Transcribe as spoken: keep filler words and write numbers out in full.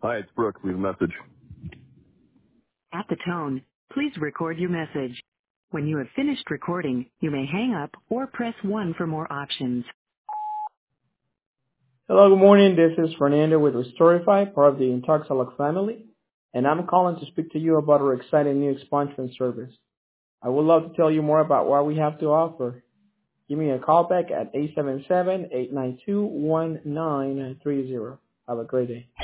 Hi, it's Brooke. Leave a message. At the tone, please record your message. When you have finished recording, you may hang up or press one for more options. Hello, good morning. This is Fernando with Restorify, part of the Intoxalog family, and I'm calling to speak to you about our exciting new expungement service. I would love to tell you more about what we have to offer. Give me a call back at eight seven seven, eight nine two, one nine three zero. Have a great day.